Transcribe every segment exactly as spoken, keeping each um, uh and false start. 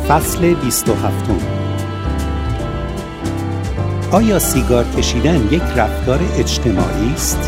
فصل بیست و هفت. آیا سیگار کشیدن یک رفتار اجتماعی است؟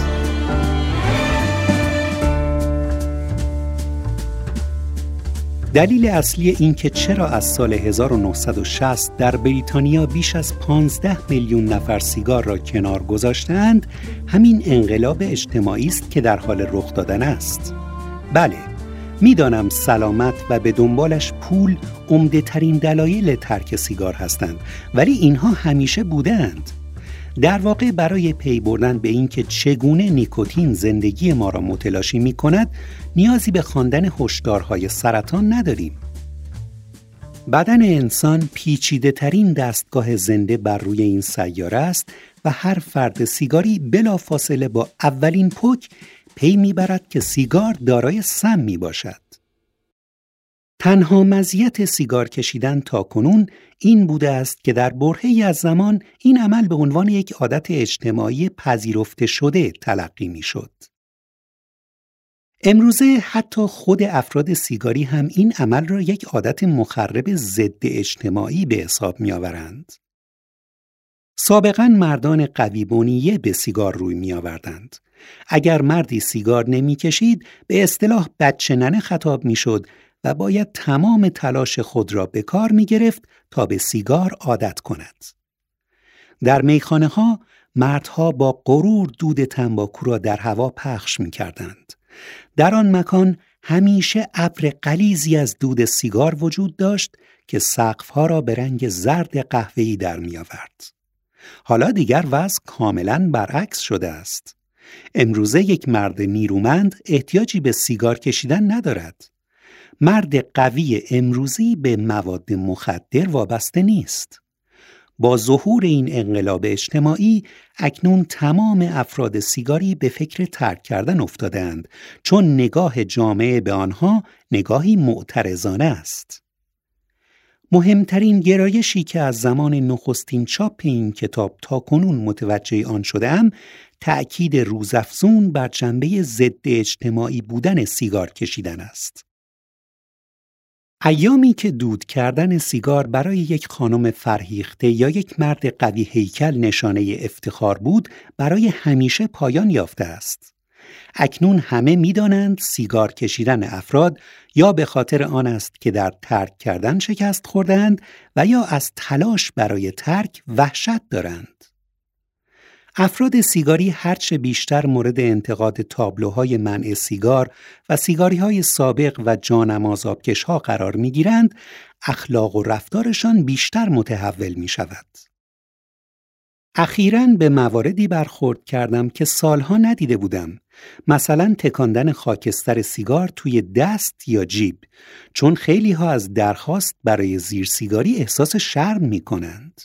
دلیل اصلی این که چرا از سال هزار و نهصد و شصت در بریتانیا بیش از پانزده میلیون نفر سیگار را کنار گذاشتند، همین انقلاب اجتماعی است که در حال رخ دادن است. بله، میدانم سلامت و به دنبالش پول عمده ترین دلایل ترک سیگار هستند، ولی اینها همیشه بودند. در واقع برای پی بردن به این که چگونه نیکوتین زندگی ما را متلاشی می کند، نیازی به خواندن هشدارهای سرطان نداریم. بدن انسان پیچیده ترین دستگاه زنده بر روی این سیاره است و هر فرد سیگاری بلافاصله با اولین پک پی میبرد که سیگار دارای سم می باشد. تنها مزیت سیگار کشیدن تاکنون این بوده است که در برهه‌ای از زمان این عمل به عنوان یک عادت اجتماعی پذیرفته شده تلقی می شد. امروزه حتی خود افراد سیگاری هم این عمل را یک عادت مخرب ضد اجتماعی به حساب می آورند. سابقاً مردان قوی بنیه به سیگار روی می آوردند. اگر مردی سیگار نمی کشید به اصطلاح بچه ننه خطاب می شد و باید تمام تلاش خود را به کار می گرفت تا به سیگار عادت کند. در میخانه ها مردها با غرور دود تنباکو را در هوا پخش می کردند. در آن مکان همیشه ابر غلیظی از دود سیگار وجود داشت که سقف‌ها را به رنگ زرد قهوه‌ای در می آورد. حالا دیگر وضع کاملاً برعکس شده است. امروزه یک مرد نیرومند احتیاجی به سیگار کشیدن ندارد. مرد قوی امروزی به مواد مخدر وابسته نیست. با ظهور این انقلاب اجتماعی اکنون تمام افراد سیگاری به فکر ترک کردن افتادند، چون نگاه جامعه به آنها نگاهی معترضانه است. مهمترین گرایشی که از زمان نخستین چاپ این کتاب تا کنون متوجه آن شده‌ام، تأکید روزافزون بر جنبه ضد اجتماعی بودن سیگار کشیدن است. ایامی که دود کردن سیگار برای یک خانم فرهیخته یا یک مرد قوی هیکل نشانه افتخار بود، برای همیشه پایان یافته است. اکنون همه می‌دانند سیگار کشیدن افراد یا به خاطر آن است که در ترک کردن شکست خوردند و یا از تلاش برای ترک وحشت دارند. افراد سیگاری هرچه بیشتر مورد انتقاد تابلوهای منع سیگار و سیگاری‌های سابق و جانماز آبکش‌ها قرار می‌گیرند، اخلاق و رفتارشان بیشتر متحول می‌شود. اخیراً به مواردی برخورد کردم که سالها ندیده بودم، مثلا تکاندن خاکستر سیگار توی دست یا جیب، چون خیلی ها از درخواست برای زیر سیگاری احساس شرم می‌کنند.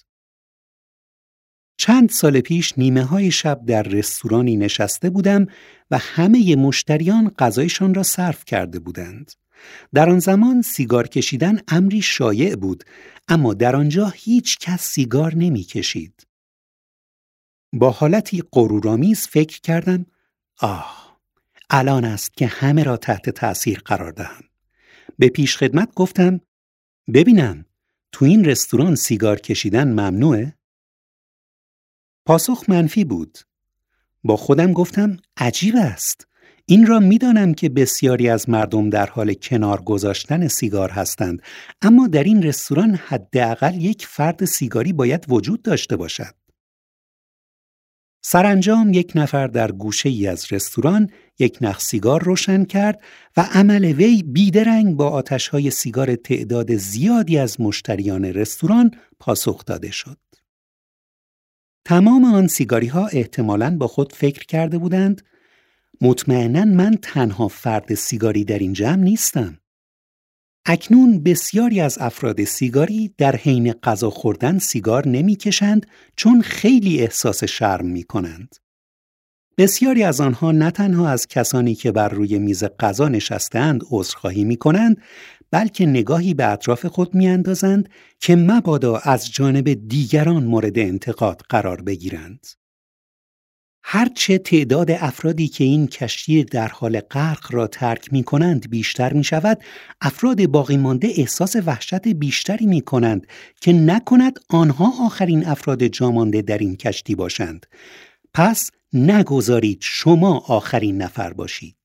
چند سال پیش نیمه های شب در رستورانی نشسته بودم و همه مشتریان غذایشان را صرف کرده بودند. در آن زمان سیگار کشیدن امری شایع بود، اما در آنجا هیچ کس سیگار نمی کشید. با حالتی غرورآمیز فکر کردم آه، الان است که همه را تحت تأثیر قرار دهم. به پیش خدمت گفتم ببینم تو این رستوران سیگار کشیدن ممنوعه؟ پاسخ منفی بود. با خودم گفتم عجیب است. این را می‌دانم که بسیاری از مردم در حال کنار گذاشتن سیگار هستند، اما در این رستوران حداقل یک فرد سیگاری باید وجود داشته باشد. سرانجام یک نفر در گوشه‌ای از رستوران یک نخ سیگار روشن کرد و عمل وی بیدرنگ با آتش‌های سیگار تعداد زیادی از مشتریان رستوران پاسخ داده شد. تمام آن سیگاری ها احتمالاً با خود فکر کرده بودند مطمئناً من تنها فرد سیگاری در این جمع نیستم. اکنون بسیاری از افراد سیگاری در حین غذا خوردن سیگار نمی کشند چون خیلی احساس شرم می کنند. بسیاری از آنها نه تنها از کسانی که بر روی میز غذا نشستند عذرخواهی می کنند، بلکه نگاهی به اطراف خود می اندازند که مبادا از جانب دیگران مورد انتقاد قرار بگیرند. هرچه تعداد افرادی که این کشتی در حال غرق را ترک می کنند بیشتر می شود، افراد باقی مانده احساس وحشت بیشتری می کنند که نکند آنها آخرین افراد جامانده در این کشتی باشند. پس نگذارید شما آخرین نفر باشید.